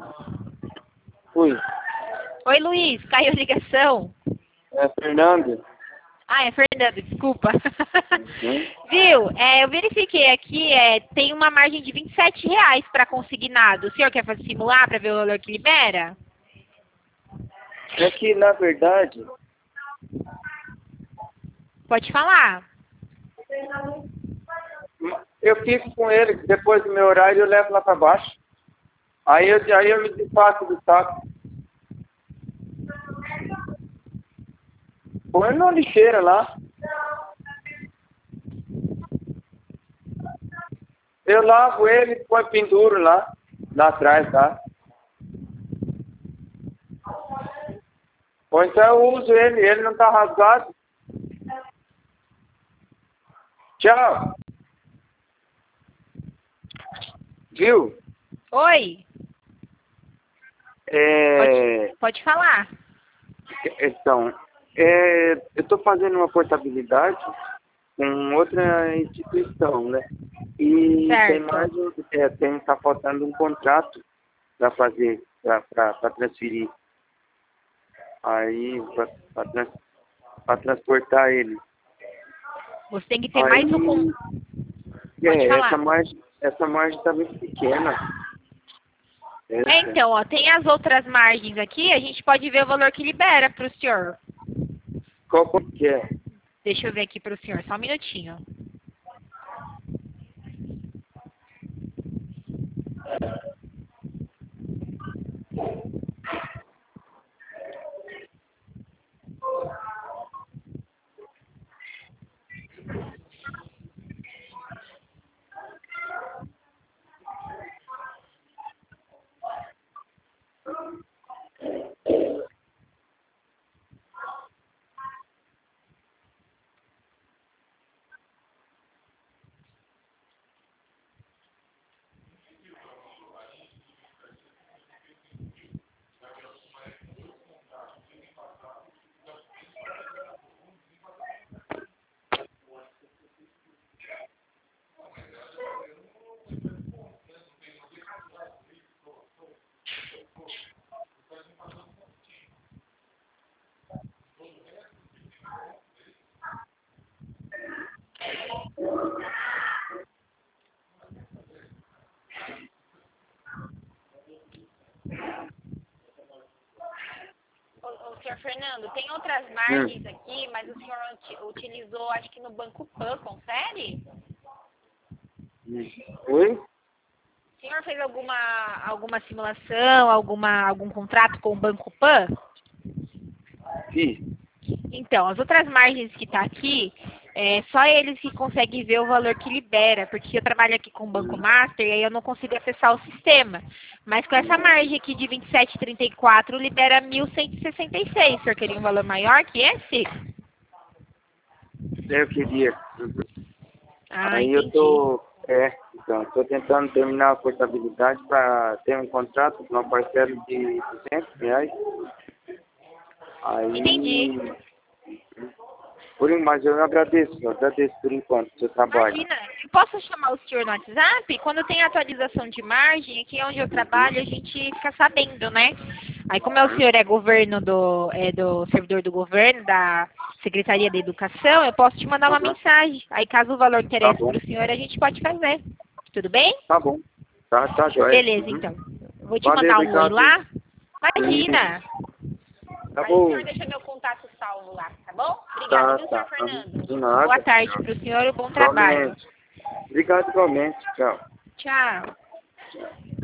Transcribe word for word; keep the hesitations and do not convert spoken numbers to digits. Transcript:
Oi. Oi, Luiz. Caiu a ligação? É Fernando. Ah, é Fernando, desculpa. Uhum. Viu? É, eu verifiquei aqui, é, tem uma margem de vinte e sete reais para consignado. O senhor quer fazer simular para ver o valor que libera? É que, na verdade, Pode falar. eu fico com ele, depois do meu horário eu levo lá para baixo. Aí eu, aí eu me desfaço do saco. Põe na lixeira lá. Eu lavo ele, põe penduro lá, lá atrás, tá? Ou então eu uso ele, ele não tá rasgado. Tchau. Viu? Oi. É... Pode, pode falar. Então, é... eu estou fazendo uma portabilidade com outra instituição, né? E Certo. tem mais, um- é, tem, tá faltando um contrato para fazer, para transferir. Aí, para trans, pra transportar ele. Você tem que ter Aí, mais um... con- Pode é, falar. essa margem, essa margem tá muito pequena. Essa, É, então, ó, tem as outras margens aqui, a gente pode ver o valor que libera para o senhor. qual que é? Deixa eu ver aqui para o senhor, só um minutinho. Ô, ô, senhor Fernando, tem outras margens aqui, mas o senhor uti- utilizou, acho que no Banco Pan, confere? Oi? O senhor fez alguma, alguma simulação, alguma, algum contrato com o Banco Pan? Fiz. Então, as outras margens que tá aqui, é só eles que conseguem ver o valor que libera, porque eu trabalho aqui com o Banco Master e aí eu não consigo acessar o sistema. Mas com essa margem aqui de vinte e sete vírgula trinta e quatro, libera mil cento e sessenta e seis. O senhor queria um valor maior que esse? Eu queria. Uhum. Ah, Aí eu entendi. tô, é, então, tô tentando terminar a portabilidade para ter um contrato com uma parcela de duzentos reais. Aí, Entendi. por, mas eu agradeço, eu agradeço por enquanto o seu trabalho. Imagina, eu posso chamar o senhor no WhatsApp? Quando tem atualização de margem, aqui onde eu trabalho, a gente fica sabendo, né? Aí como é o senhor é governo do, é do servidor do governo, da Secretaria da Educação, eu posso te mandar uma Uhum. mensagem. Aí caso o valor Tá interesse bom, para o senhor, a gente pode fazer. Tudo bem? tá bom. Tá, tá, joia. Beleza, Uhum. então. Eu vou te Valeu, mandar um oi obrigado. lá. Isso. Imagina. Tá Aí o bom. senhor deixa meu contato salvo lá, tá bom? Obrigada, Tá, viu, senhor tá. Uhum. Fernando? De Uma boa nada. tarde para o senhor e um bom trabalho. Igualmente. Obrigado igualmente. Tchau. Tchau.